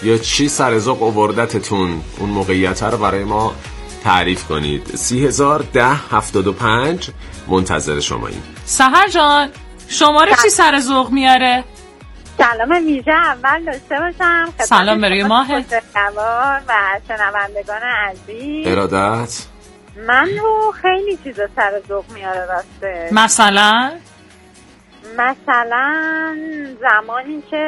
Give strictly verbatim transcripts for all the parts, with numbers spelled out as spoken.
یا چی سر ذوق آوردتتون؟ اون موقعیت رو برای ما تعریف کنید. سی هزار ده هفتاد و پنج منتظر شماییم. سحر جان شما رو چی سر ذوق میاره؟ سلام ویژه اول داشته باشم. سلام برای ماه و شنوندگان عزیز. ارادت. من رو خیلی چیزا سر ذوق میاره راسته. مثلا مثلا زمانی که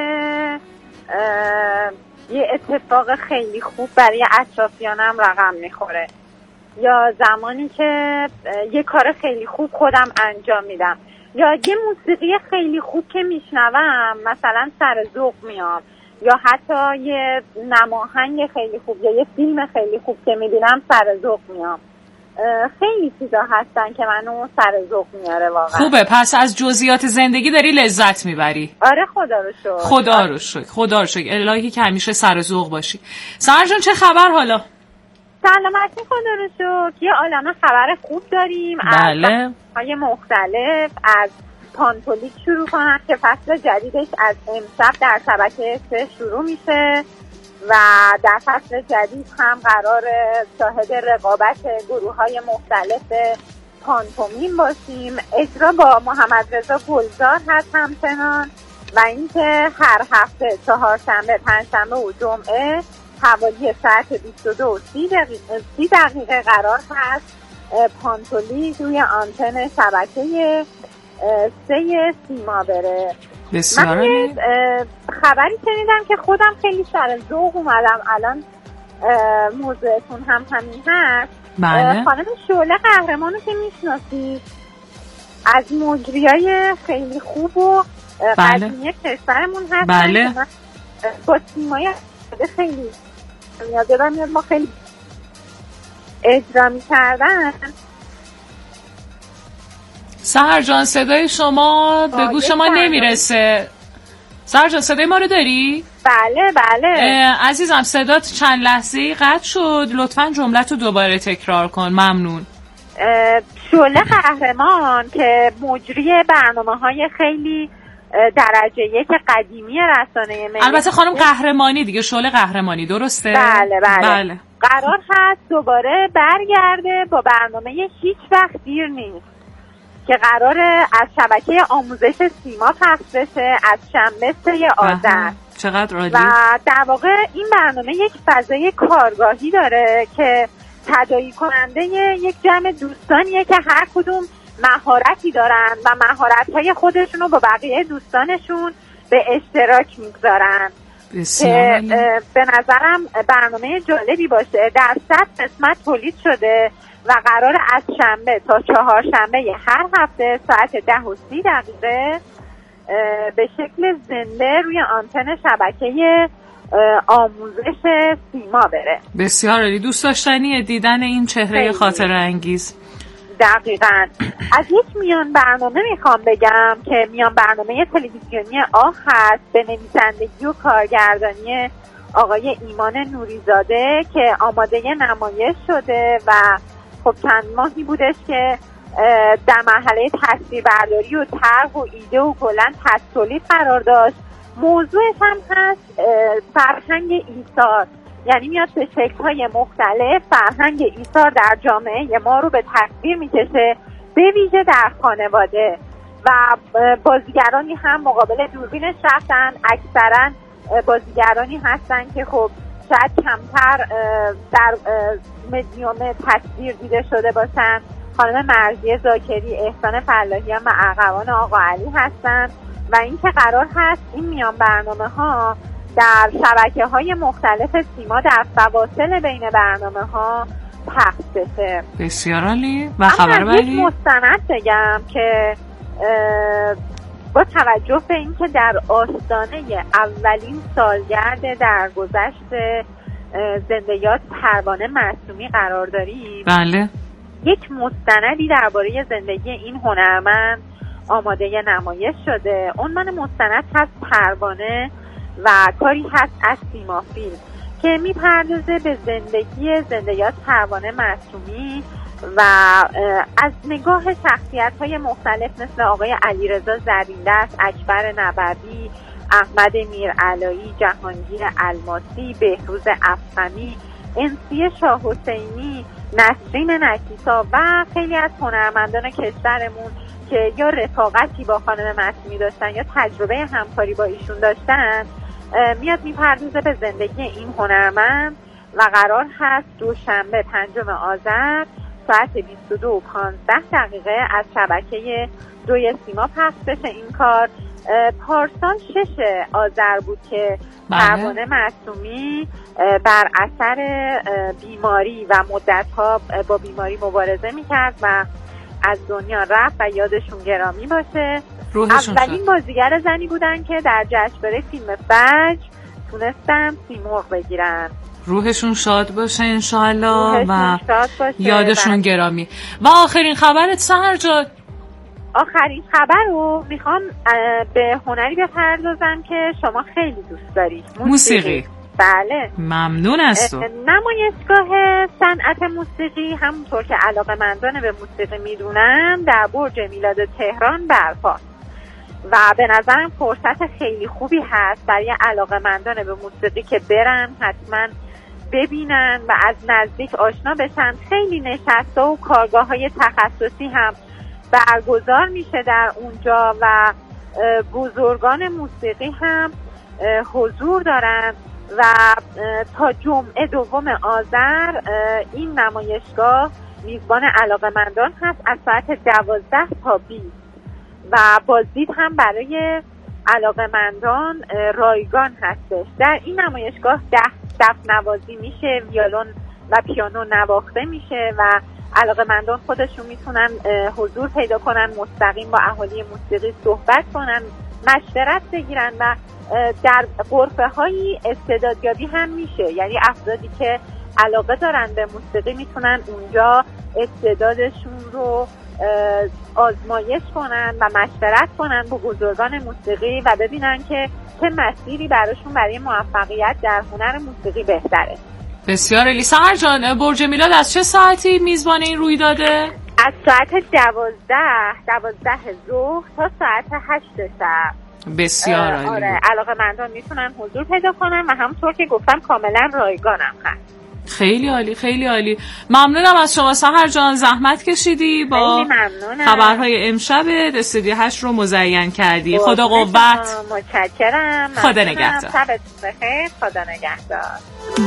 یه اتفاق خیلی خوب برای اطرافیانم رقم میخوره، یا زمانی که یه کار خیلی خوب خودم انجام میدم، یا یه موسیقی خیلی خوب که میشنوم مثلا سر ذوق میام، یا حتی یه نماهنگ خیلی خوب یا یه فیلم خیلی خوب که میبینم سر ذوق میام. خیلی چیزا هستن که منو سر ذوق میاره واقعا. خوبه، پس از جزئیات زندگی داری لذت میبری. آره خدا رو شکر. خدا رو شکر. خدا رو شکر. الهی که همیشه سر ذوق باشی. سحر جان چه خبر حالا؟ سلامتی خدا رو شکر. یه عالمه خبر خوب داریم. بله. از های مختلف، از پانتولیک شروع کنم که فصل جدیدش از امشب در شبکه سه شروع میشه و در فصل جدید هم قرار شاهد رقابت گروه‌های مختلف پانتومیم باشیم. اجرا با محمد رضا گلزار هست همچنان، و اینکه هر هفته چهارشنبه، پنجشنبه و جمعه حوالی ساعت بیست و دو و سی دقیقه, سی دقیقه قرار هست پانتولیک روی آنتن شبکه سه سیما بره. من یه خبری شنیدم که خودم خیلی سر ذوق اومدم. الان موضوعتون هم همین هست. بله. خانم شعله قهرمانو که میشناسید، از مجریای خیلی خوب و بله. قدیمی کشورمون هستن. بله. با سیمای خیلی یادم میاد ما خیلی اجرا میکردن. سحر جان صدای شما به گوش ما نمیرسه. سحر جان صدای ما رو داری؟ بله بله عزیزم، صدات چند لحظه‌ای قطع شد، لطفاً جمله‌تو دوباره تکرار کن، ممنون. شعله قهرمان که مجری برنامه‌های خیلی درجه یک قدیمی رسانه ملی، البته خانم قهرمانی دیگه، شعله قهرمانی درسته؟ بله بله, بله. قرار هست دوباره برگرده با برنامه هیچ وقت دیر نیست که قراره از شبکه آموزش سیما پخش بشه از شنبه سه آذر. چقدر عالی. و در واقع این برنامه یک فضای کارگاهی داره که تداعی کننده یک جمع دوستانیه که هر کدوم مهارتی دارن و مهارت‌های خودشون رو با بقیه دوستانشون به اشتراک میگذارن که به نظرم برنامه جالبی باشه. در صد قسمت تولید شده و قرار از شنبه تا چهارشنبه هر هفته ساعت ده و سی دقیقه به شکل زنده روی آنتن شبکه آموزش سیما بره. بسیار عالی، دوست داشتنیه دیدن این چهره خاطره انگیز. دقیقاً. از یک میان برنامه میخوام بگم که میان برنامه تلویزیونی آخ هست به نویسندگی و کارگردانی آقای ایمان نوریزاده که آماده نمایش شده و خب چند ماهی بودش که در مرحله تصویربرداری و طرح و ایده و کلاً تولید قرار داشت. موضوعش هم هست فرهنگ ایثار، یعنی میاد به شکل‌های مختلف فرهنگ ایثار در جامعه ما رو به تصویر میکشه، به ویژه در خانواده، و بازیگرانی هم مقابل دوربینش رفتن. اکثرا بازیگرانی هستن که خب شاید کمتر در مدیوم تصویر دیده شده باشن. خانم مرضیه زاکری، احسان فلاحیان و ارغوان آقا علی هستن و این که قرار هست این میان برنامه ها در شبکه های مختلف سیما در فواصل بین برنامه ها پخش بشه. بسیار عالی. و خبر بعدی مستند بگم که با توجه به اینکه در آستانه اولین سالگرد درگذشت زنده یاد پروانه معصومی قرار داریم، بله، یک مستندی درباره زندگی این هنرمند آماده نمایش شده. عنوان مستند هست پروانه و کاری هست از سیما فیلم که میپردازه به زندگی زنده یاد پروانه معصومی و از نگاه شخصیت‌های مختلف مثل آقای علیرضا زرین‌دست، اکبر نبوی احمد میرعلایی، جهانگیر الماسی، بهروز افخمی، انسی شاه حسینی، نسرین نکیسا و خیلی از هنرمندان کشورمون که یا رفاقتی با خانم معصومی داشتن یا تجربه همکاری با ایشون داشتن میاد میپردازه به زندگی این هنرمند و قرار هست دوشنبه پنجم آذر ساعت بیست و دو و پانزده دقیقه از شبکه دوی سیما پخش بشه این کار. پارسال شش آذر بود که پروانه معصومی بر اثر بیماری و مدت‌ها با بیماری مبارزه میکرد و از دنیا رفت و یادشون گرامی باشه. اولین بازیگر زنی بودن که در جشنواره فیلم فجر تونستن سیمرغ بگیرن. روحشون شاد باشه انشاءالله و باشه یادشون گرامی. و آخرین خبرت سحر جان؟ آخرین خبر رو میخوام به هنری بپردازم که شما خیلی دوست دارید، موسیقی. موسیقی. بله ممنون از تو. نمایشگاه صنعت موسیقی همونطور که علاقه‌مندان به موسیقی میدونن در برج میلاد تهران برپاست و به نظرم فرصت خیلی خوبی هست برای علاقه‌مندان به موسیقی که برن حتما ببینن و از نزدیک آشنا بشن. خیلی نشسته و کارگاه‌های تخصصی هم برگزار میشه در اونجا و بزرگان موسیقی هم حضور دارن و تا جمعه دوم آذر این نمایشگاه میزبان علاقه‌مندان هست از ساعت دوازده تا بیست و بازدید هم برای علاقه‌مندان رایگان هستش. در این نمایشگاه ده دف نوازی میشه، ویولون و پیانو نواخته میشه و علاقه‌مندان خودشون میتونن حضور پیدا کنن، مستقیم با اهالی موسیقی صحبت کنن، مشورت بگیرن و در غرفه هایی استعدادیابی هم میشه، یعنی افرادی که علاقه دارن به موسیقی میتونن اونجا استعدادشون رو آزمایش کنن و مشورت کنن با بزرگان موسیقی و ببینن که چه مسیری براشون برای موفقیت در هنر موسیقی بهتره. بسیار عالی. سحر جان، برج میلاد از چه ساعتی میزبان این رویداده؟ از ساعت دوازده دوازده ظهر تا ساعت هشت شب. بسیار عالی. آره، علاقه‌مندان میتونن حضور پیدا کنن و همونطور که گفتم کاملا رایگانم هست. خیلی عالی، خیلی عالی. ممنونم از شما سحر جان، زحمت کشیدی با خبرهای امشب استودیو هشت رو مزین کردی. خدا قوت. متشکرم. خدا نگهدار. شبتون بخیر. خدا نگهدار.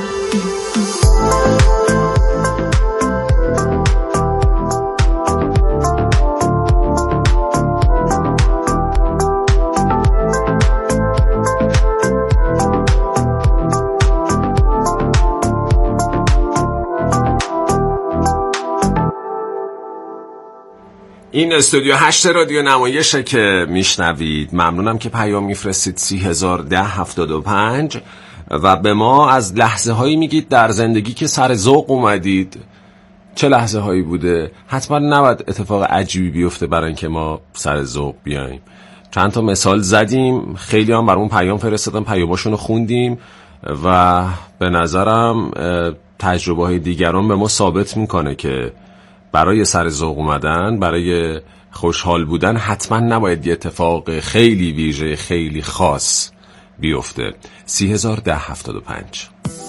این استودیو هشت رادیو نمایشه که میشنوید. ممنونم که پیام میفرستید سی هزار ده هفتاد و پنج و به ما از لحظه هایی میگید در زندگی که سر ذوق اومدید. چه لحظه هایی بوده؟ حتما نباید اتفاق عجیبی بیفته برای اینکه ما سر ذوق بیایم. چند تا مثال زدیم، خیلی هم برامون پیام فرستادن، پیاماشون رو خوندیم و به نظرم تجربه های دیگران به ما ثابت میکنه که برای سر ذوق اومدن، برای خوشحال بودن حتما نباید یه اتفاق خیلی ویژه، خیلی خاص بیفته. سی هزار ده هفتاد و پنج.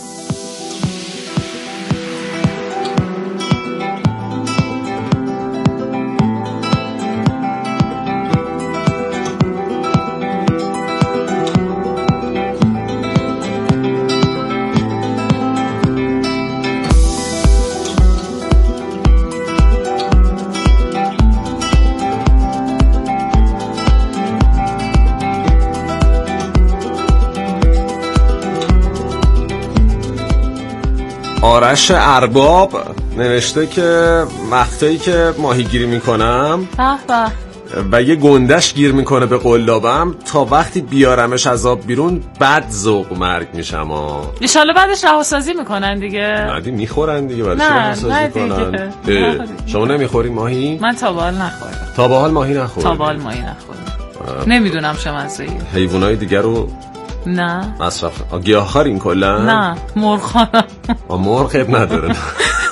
آرش ارباب نوشته که وقتایی که ماهیگیری میکنم و یه گندش گیر میکنه به قلابم، تا وقتی بیارمش از آب بیرون بعد ذوق مرگ میشم. ان شاءالله بعدش رهاسازی میکنن دیگه. نه دی میخورن دیگه، برای چی رهاسازی کنن؟ شما نمیخوری ماهی؟ من تا به حال نخوردم. تا به حال ماهی نخوردم. تا به حال ماهی نخوردم. نمیدونم چه مزه‌ای. حیوانای دیگه رو نه مصرف گیاهخوارین کلا؟ نه مرغ. مرغ نداره.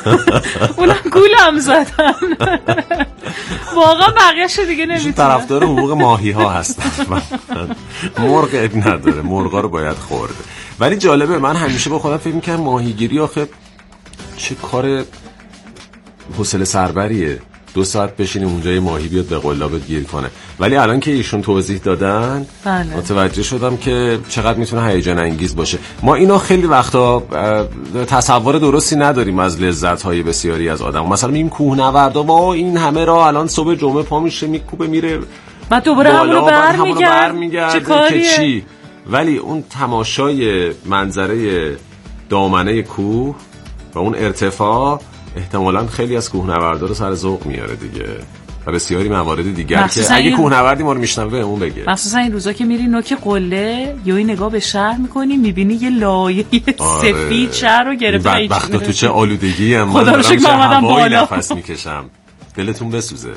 اونم گولم زدن. واقعا بقیه‌شو دیگه نمیتونم. طرفدار حقوق ماهی ها هستن. مرغ اب نداره، مرغا رو باید خورد. ولی جالبه، من همیشه با خودم فکر می‌کردم ماهیگیری آخه چه کار حوصله سربریه، دو ساعت بشینیم اونجا یه ماهی بیاد به قلابت گیر کنه. ولی الان که ایشون توضیح دادن بله. متوجه شدم که چقدر میتونه هیجان انگیز باشه. ما اینا خیلی وقتا تصور درستی نداریم از لذت‌های بسیاری از آدم. مثلا این کوهنوردا با این همه را الان صبح جمعه پا میشه میکوبه میره بعد دوباره همونو برمیگرده که چی. ولی اون تماشای منظره دامنه کوه و اون ارتفاع احتمالاً خیلی از کوهنوردا رو سر ذوق میاره دیگه و بسیاری موارد دیگر که اگه کوهنوردی ما رو میشنوه اون بگه. مخصوصا این روزا که میری نوک قله یا این نگاه به شهر میکنی میبینی یه لایه آره. سفید شهر رو گرفته. بدبختا تو چه آلودگی هم من دارم چه هوایی نفس میکشم. دلتون بسوزه.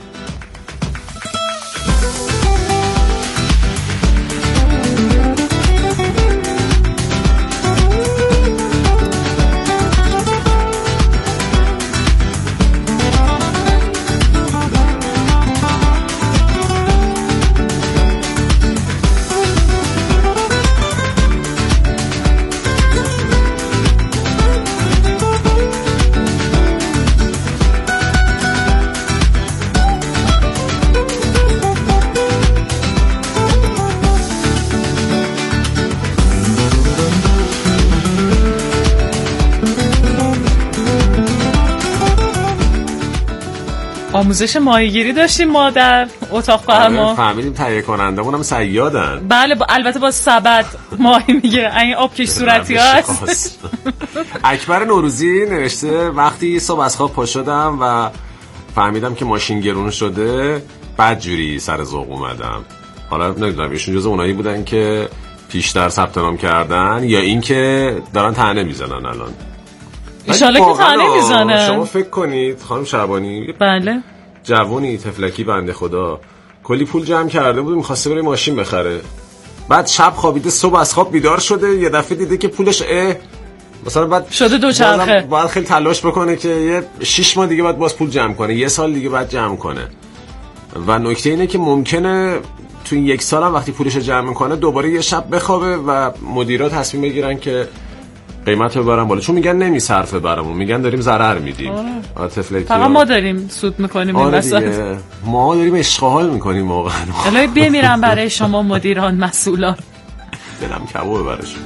آموزش ماهیگیری داشتیم ما در اتاق فرما. فهمیدیم تهیه کنندمون هم صیادن. بله با البته با سبد ماهی میگه این آبکش صورتی هست. اکبر نوروزی نوشته وقتی صبح از خواب پا شدم و فهمیدم که ماشین گرون شده بد جوری سر ذوق اومدم. حالا نمیدونم ایشون جز اونایی بودن که پیشتر ثبت نام کردن یا این که دارن طعنه میزنن الان. ایشالا که طعنه میزنن. شما فکر کنید خانم شعبانی بله جوونی تفلکی بنده خدا کلی پول جمع کرده بود میخواسته بره ماشین بخره، بعد شب خوابیده صبح از خواب بیدار شده یه دفعه دیده که پولش اه مثلا بعد شده دو چرخه، باید خیلی تلاش بکنه که یه شش ماه دیگه بعد باز پول جمع کنه، یه سال دیگه بعد جمع کنه. و نکته اینه که ممکنه تو این یک سال هم وقتی پولش جمع میکنه دوباره یه شب بخوابه و مدیرا تصمیم بگیرن که قیمت رو ببرن بالا، چون میگن نمیصرفه برامون، میگن داریم ضرر میدیم. آره. فقط ما داریم سود میکنیم این وسط. آره ما داریم اشغال میکنیم واقعا. الهی بمیرم برای شما مدیران مسئولان. دلم کبابه براشون.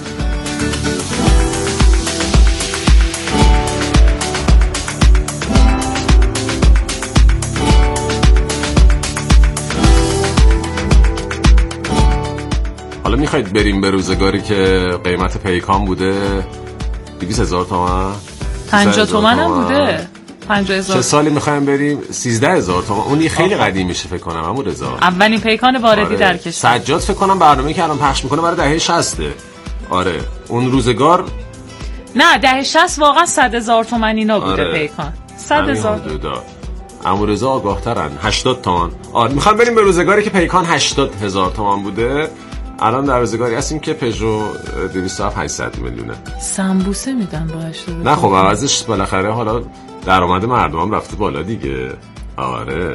حالا میخواید بریم به روزگاری که قیمت پیکان بوده دویست هزار تومان، پنجاه تومن هم بوده، پنجاه هزار. چه سالی میخوایم بریم؟ سیزده هزار تومان. اونی خیلی قدیم میشه فکر کنم عمو رضا. اولین پیکان واردی آره. در کشور. سجاد فکر کنم برنامه‌ای که الان پخش میکنه برای دهه شصت. آره اون روزگار نه دهه شصت واقعا صد هزار تومان اینا بوده آره. پیکان صد هزار. عمو رضا آگاه‌ترن. هشتاد تومان. آره میخوام بریم به روزگاری که پیکان هشتاد هزار تومان بوده. الان در روزگاری هستیم که پژو دویست و هفت هشتصد میلیونه. سمبوسه میدن با هشتاد. نه خب عوضش بالاخره حالا درآمد مردم هم رفته بالا دیگه. آره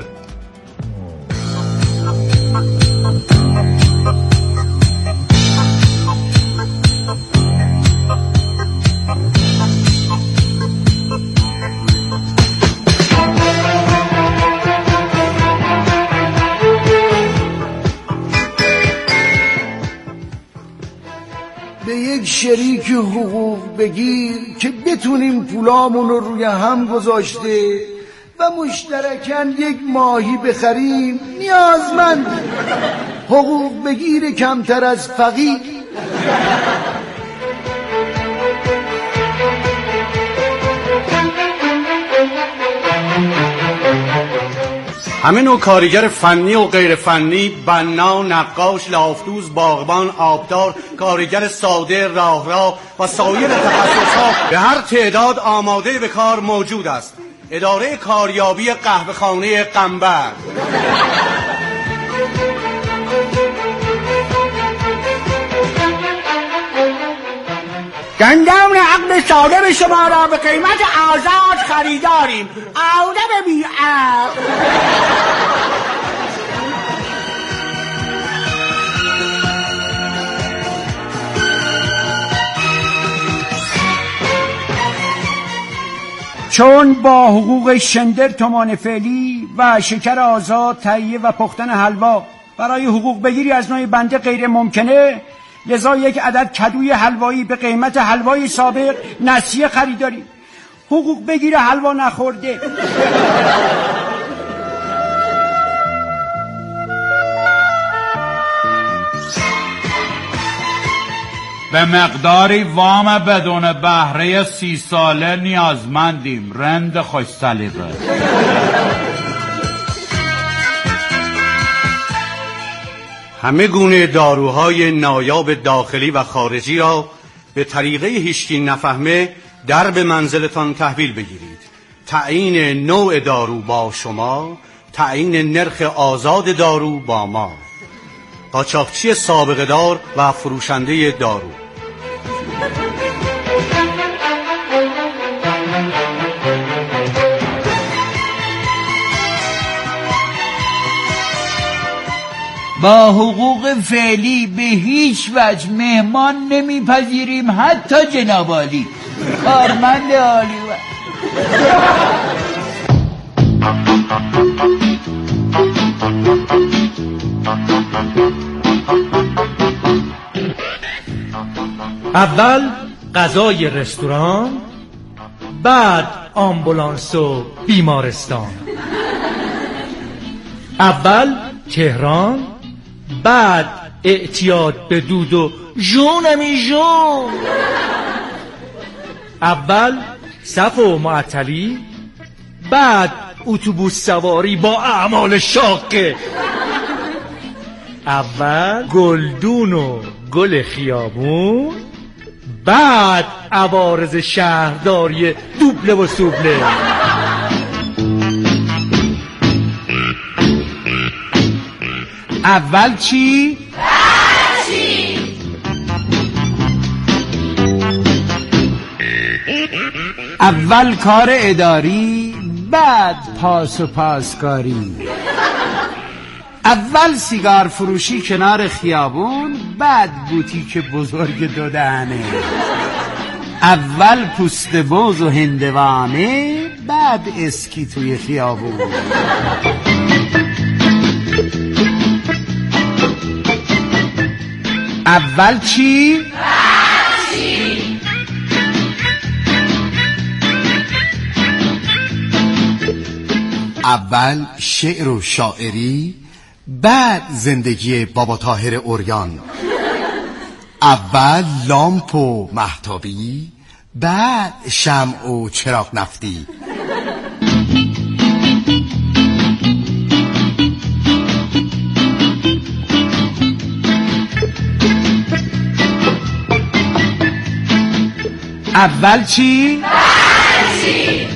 به یک شریک حقوق بگیر که بتونیم پولامون رو روی هم گذاشته و مشترکاً یک ماهی بخریم نیازمند حقوق بگیر کمتر از فقیر. همه نوع کارگر فنی و غیر فنی، بنا، نقاش، لافتوز، باغبان، آبدار، کارگر ساده، راه راه و سایر تخصصات به هر تعداد آماده به کار موجود است. اداره کاریابی قهوه‌خانه قنبر. گندم عقد سالم شما را به قیمت آزاد خریداریم. آدم بی عقل. چون با حقوق شندر تومان فعلی و شکر آزاد تهیه و پختن حلوا برای حقوق بگیری از نوع بنده غیر ممکنه، لذا یک عدد کدوی حلوایی به قیمت حلوای سابق نسیه خریداری. حقوق بگیر حلوا نخورده. به مقداری وام بدون بهره سی ساله نیازمندیم. رند خوش سلیقه. همه گونه داروهای نایاب داخلی و خارجی را به طریقه هیچکی نفهمه در به منزلتان تحویل بگیرید. تعیین نوع دارو با شما، تعیین نرخ آزاد دارو با ما. قاچاقچی سابقه دار و فروشنده دارو. با حقوق فعلی به هیچ وجه مهمان نمیپذیریم، حتی جناب عالی. کارمند عالی و اول غذای رستوران، بعد آمبولانس و بیمارستان. اول تهران، بعد اعتیاد به دود و جونمی جون. اول صف و معطلی، بعد اتوبوس سواری با اعمال شاقه. اول گلدون و گل خیابون، بعد عوارض شهرداری دوبله و سوبله. اول چی؟ چی؟ اول کار اداری، بعد پاس و پاسکاری. اول سیگار فروشی کنار خیابون، بعد بوتیک بزرگ دو دهنه. اول پوست بوز و هندوانه، بعد اسکی توی خیابون. اول چی؟ چی؟ اول شعر و شاعری، بعد زندگی بابا طاهر عریان. اول لامپ و مهتابی، بعد شمع و چراغ نفتی. اول چی؟ چی؟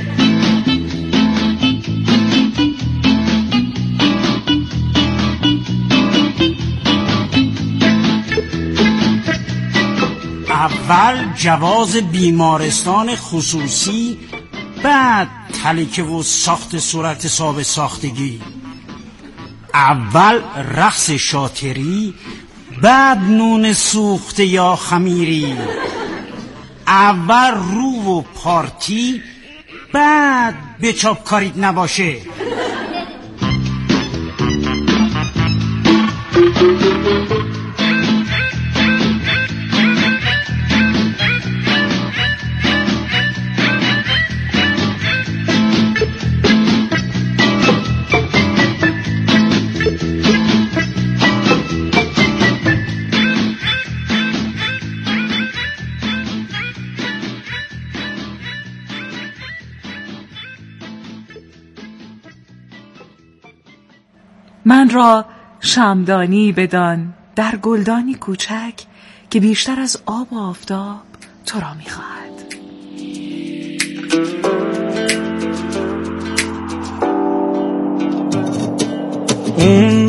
اول جواز بیمارستان خصوصی، بعد تلکه و ساخت صورت حساب ساختگی. اول رقص شاطری، بعد نون سوخته یا خمیری. اول رو و پارتی، بعد به چاپ کاریت نباشه. من را شمدانی بدان در گلدانی کوچک که بیشتر از آب و آفتاب تو را می‌خواهد. اون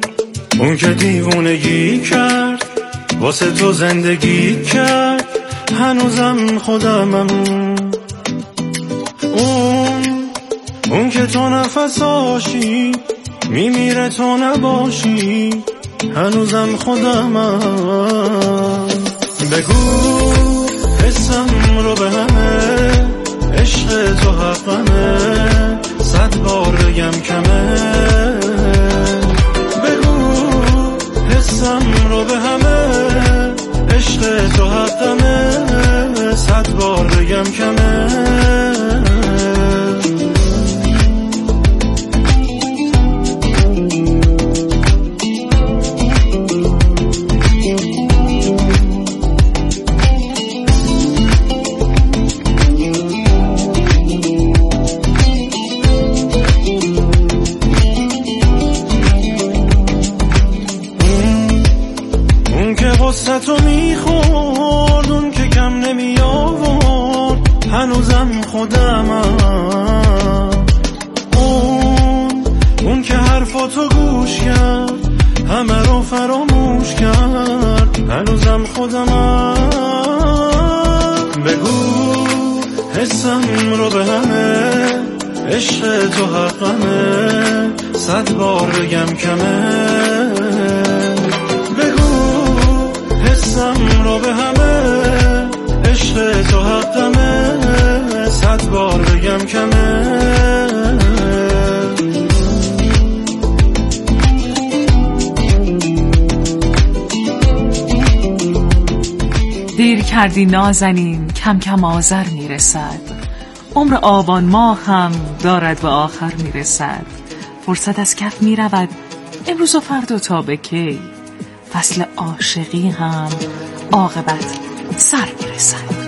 اون که دیوونگی کرد، واسه تو زندگی کرد، هنوزم خودمم. اون اون که تو نفساشی میمیره تو نباشی، هنوزم خودمم. بگو حسم رو به همه، عشق تو حقمه، صد بار بگم کمه. بگو حسم رو به همه، عشق تو حقمه، صد بار بگم کمه. تو میخورد، اون که کم نمی آورد، هنوزم خودمم. اون اون که حرفاتو گوش کرد، همه رو فراموش کرد، هنوزم خودمم. بگو حسم رو به همه، عشق تو حقمه، صد بار بگم کمه. حسم رو به همه، عشق تو حقمه، صد بار بگم کمه. دیر کردی نازنین، کم کم آذر میرسد، عمر آبان ماه هم دارد به آخر میرسد. فرصت از کف میرود امروز و فردا تا به کی، فصل عاشقی هم عاقبت سر میرسد.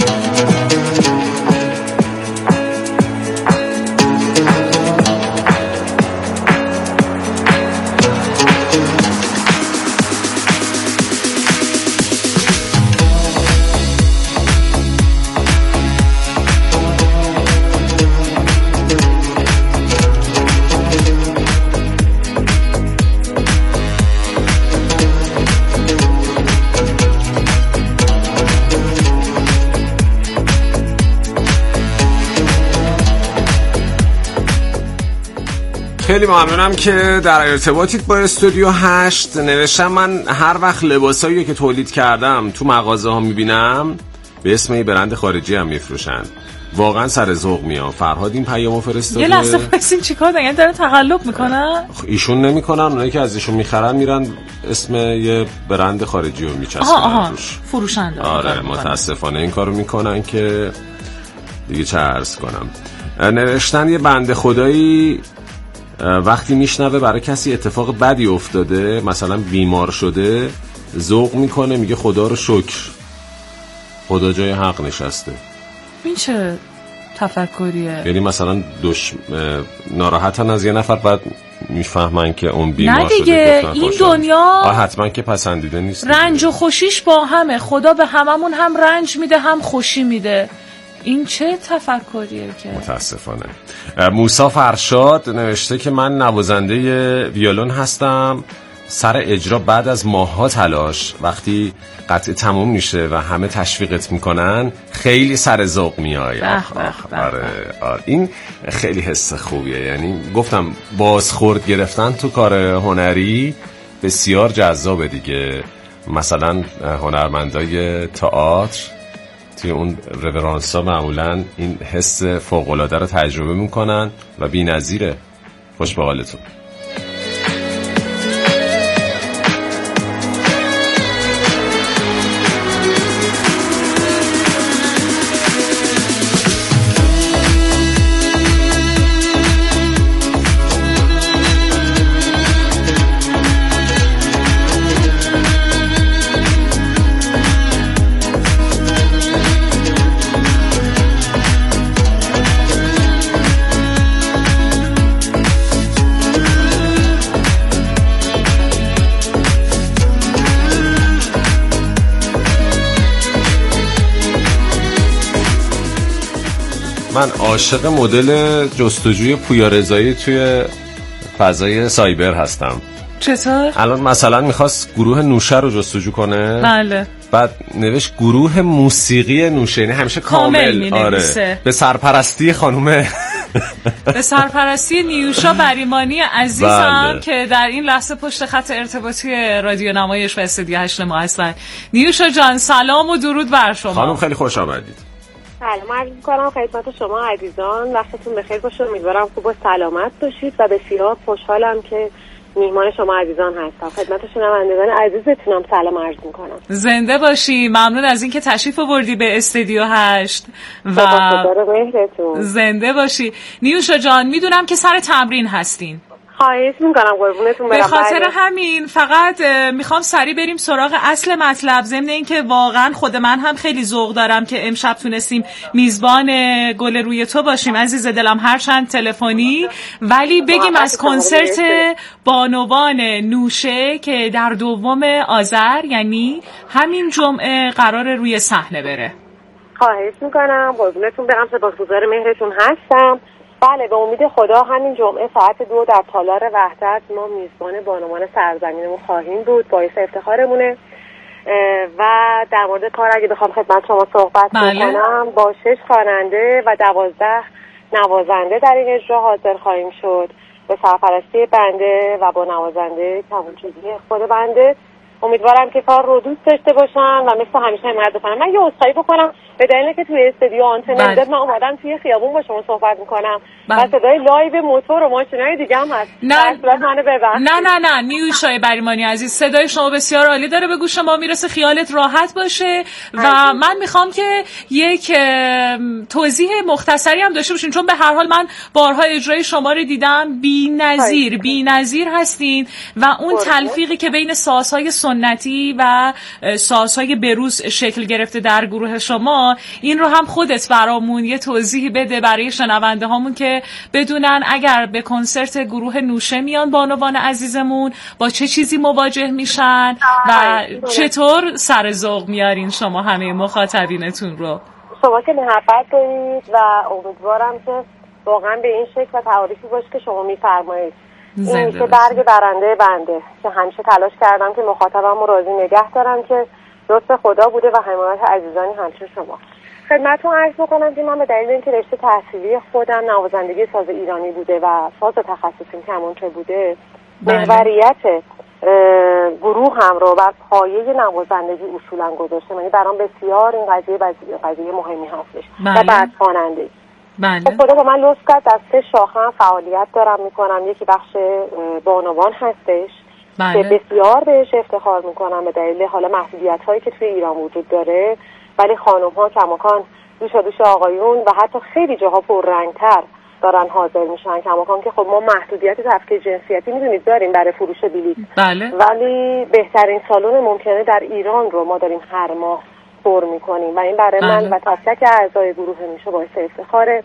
خیلی ممنونم که در ارتباطید با استودیو هشت. نوشتم من هر وقت لباسایی که تولید کردم تو مغازه ها میبینم به اسم یه برند خارجی هم میفروشن، واقعا سر ذوق میام. فرهاد این پیامو فرستاده. یه لحظه بسین چیکار دارن؟ یعنی دارن تقلب میکنن؟ ایشون نمیکنن، اونایی که از ایشون میخرن میرن اسم یه برند خارجی رو میچسبن. آها آها فروشنده. آره متاسفانه این کارو میکنن که دیگه چه عرض کنم. نوشتن یه بنده خدایی وقتی میشنوه برای کسی اتفاق بدی افتاده، مثلا بیمار شده، ذوق میکنه، میگه خدا رو شکر، خدا جای حق نشسته. این چه تفکریه؟ یعنی مثلا دش... ناراحتن از یه نفر، بعد میفهمن که اون بیمار نه دیگه شده. این دنیا حتما که پسندیده نیست. رنج و خوشیش با همه، خدا به هممون هم رنج میده هم خوشی میده. این چه تفکریه که متاسفانه. موسی فرشاد نوشته که من نوازنده ویولون هستم، سر اجرا بعد از ماه‌ها تلاش وقتی قطعه تموم میشه و همه تشویقت میکنن خیلی سر ذوق میای. آره آره این خیلی حس خوبیه. یعنی گفتم بازخورد گرفتن تو کار هنری بسیار جذابه دیگه. مثلا هنرمندای تئاتر توی اون رورانسا معمولا این حس فوق‌العاده رو تجربه میکنن و بی‌نظیره. خوش به حالتون. من عاشق مدل جستجوی پویا رضایی توی فضای سایبر هستم. چطور؟ الان مثلا میخواست گروه نوشه رو جستجو کنه. بله. بعد نوشت گروه موسیقی نوشه، یعنی همیشه کامل. آره به سرپرستی خانم به سرپرستی نیوشا بریمانی عزیزم که در این لحظه پشت خط ارتباطی رادیو نمایش و استودیو هشت ما هستن. نیوشا جان سلام و درود بر شما. خانم خیلی خوش آمدید. سلام عرض می‌کنم خدمت شما عزیزان، وقتتون بخیر باشه. امیدوارم خوب و سلامت باشید و بسیار خوشحالم که میهمان شما عزیزان هستم. خدمت شنوندگان عزیزتونم سلام عرض میکنم. زنده باشی. ممنون از اینکه تشریف آوردی به استودیو هشت و زنده باشی. نیوشا جان میدونم که سر تمرین هستین. خواهش میکنم قربونتون برم. به خاطر همین فقط میخوام سریع بریم سراغ اصل مطلب، ضمن اینکه واقعا خود من هم خیلی ذوق دارم که امشب تونستیم میزبان گل روی تو باشیم عزیز دلم، هرچند تلفنی، ولی بگیم از کنسرت بانوان نوشه که در دوم آذر یعنی همین جمعه قرار روی صحنه بره. خواهش میکنم قربونتون برم، سپاسگزار مهرتون هستم. بله به امید خدا همین جمعه ساعت دو در تالار وحدت ما میزبان بانوان سرزمینمون خواهیم بود، باعث افتخارمونه. و در مورد کار اگه بخوام خدمت شما صحبت بکنم، با شش خواننده و دوازده نوازنده در این اجرا حاضر خواهیم شد به سرپرستی بنده و با نوازنده کمانچه‌ای خود بنده. امیدوارم که کار رو دوست داشته باشن و مثل همیشه حمایت بکنن. من یه عذرخواهی بکنم به دلیلی که توی استودیو آنتن نمیداد، من اومدم توی خیابون با شما صحبت میکنم و صدای لایو موتور و ماشینای دیگه هم هست. نه منو ببخشید. نه نه نه نیوشای بریمانی عزیز، صدای شما بسیار عالی داره، به گوش ما میرسه، خیالت راحت باشه. و عزیز. من میخوام که یک توضیح مختصری هم داشته باشین، چون به هر حال من بارها اجرای شما رو دیدم، بی‌نظیر بی‌نظیر هستین و اون تلفیقی که بین سازهای سنتی و سازهای بروز شکل گرفته در گروه شما، این رو هم خودت برامون یه توضیح بده برای شنونده هامون که بدونن اگر به کنسرت گروه نوشه میان بانوان عزیزمون با چه چیزی مواجه میشن و چطور سر ذوق میارین شما همه مخاطبینتون رو. شما که محبت دارید و امیدوارم که واقعا به این شکل و تعریفی باشه که شما میفرمایید. این که برگ برنده بنده که همیشه تلاش کردم که مخاطبم رو راضی نگه دارم که لطف خدا بوده و حمایت عزیزانی همچون شما. خدمتتون عرض بکنم که من به دلیل اینکه رشته تحصیلی خودم نوازندگی ساز ایرانی بوده و ساز تخصصیم کمانچه بوده، محوریت گروه هم رو بر پایه نوازندگی اصولا گذاشتم. یعنی برام بسیار این قضیه قضیه مهمی هستش. و بعد خواننده. بله. خدا به من لطف کرد در سه شاخه هم فعالیت دارم میکنم. یکی بخش بانوان هستش. بله. که بسیار بهش افتخار میکنم به دلیل حالا محدودیت هایی که توی ایران وجود داره، ولی خانم ها کماکان دوش و دوش آقایون و حتی خیلی جاها پررنگتر دارن حاضر میشن، کماکان که خب ما محدودیت تفکیک جنسیتی میدونید داریم برای فروش بلیط. بله. ولی بهترین سالن ممکنه در ایران رو ما داریم هر ماه پر میکنیم و این برای بله. من و تک تک اعضای گروه میشه باعث افتخاره.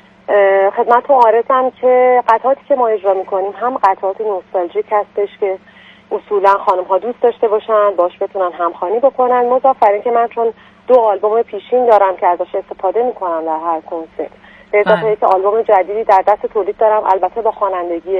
خدمتتون عارضم که قطعاتی که ما اجرا میکنیم هم قطعات نوستالژیک هستش که اصولا خانم ها دوست داشته باشن، باش بتونن همخوانی بکنن. مضافر این که من چون دو آلبوم پیشین دارم که ازش استفاده میکنم در هر کنسرت، به اضافه اینکه آلبوم جدیدی در دست تولید دارم، البته با خوانندگی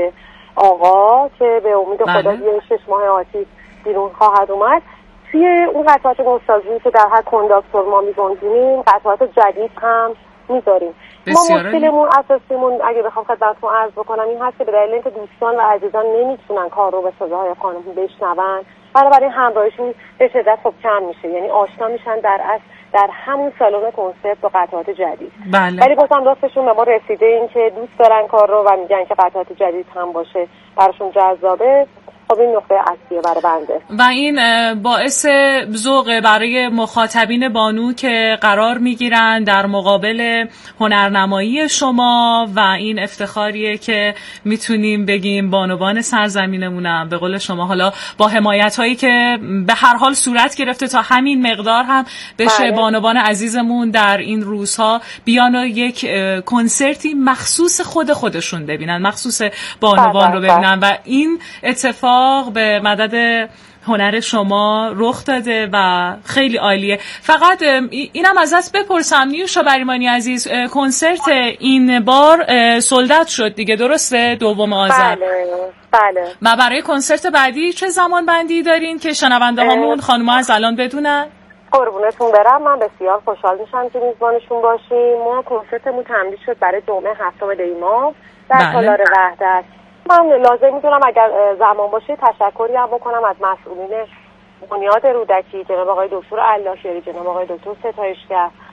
آقا که به امید خدا یه شش ماه آتی بیرون خواهد اومد. توی اون قطعات نوستالژیکی که در هر کنداکتور ما میگنجونیم قطعات جدید هم میذاریم. ما مشکلمون اساسیمون اگه بخوام خدمتتون عرض بکنم این هست که به دلیل اینکه دوستان و عزیزان نمیتونن کار رو به صداهای خانم بشنون، بنابراین همراهیشون به شدت خب کم میشه، یعنی آشنا میشن در اصل در همون سالن کنسرت با قطعات جدید. بله. ولی بازم راستشون به ما رسیده این که دوست دارن کار رو و میگن که قطعات جدید هم باشه براشون جذابه. خب این نقطه اصلیه برای بنده و این باعث ذوق برای مخاطبین بانو که قرار میگیرن در مقابل هنرنمایی شما و این افتخاریه که میتونیم بگیم بانوان سرزمینمونم به قول شما حالا با حمایت هایی که به هر حال صورت گرفته تا همین مقدار هم بشه بله. بانوان عزیزمون در این روزها بیان و یک کنسرتی مخصوص خود خودشون ببینن، مخصوص بانوان رو ببینن و این اتفاق به مدد هنر شما رخ داده و خیلی عالیه. فقط اینم از دست بپرسم نیوشا بریمانی عزیز، کنسرت این بار سولدت شد دیگه درسته؟ دوم آذر. بله بله. و برای کنسرت بعدی چه زمان بندی دارین که شنونده هامون خانم‌ها از الان بدونن؟ قربونتون برم. من بسیار خوشحال میشم که میزبانشون باشیم. ما کنسرتمون تمدید شد برای جمعه هفتم دی ماه در بله. تالار وحدت. من لازم میدونم اگر زمان باشه تشکری هم بکنم از مسئولین بنیاد رودکی، جناب آقای دکتر اللهیاری، جناب آقای دکتر ستایشگر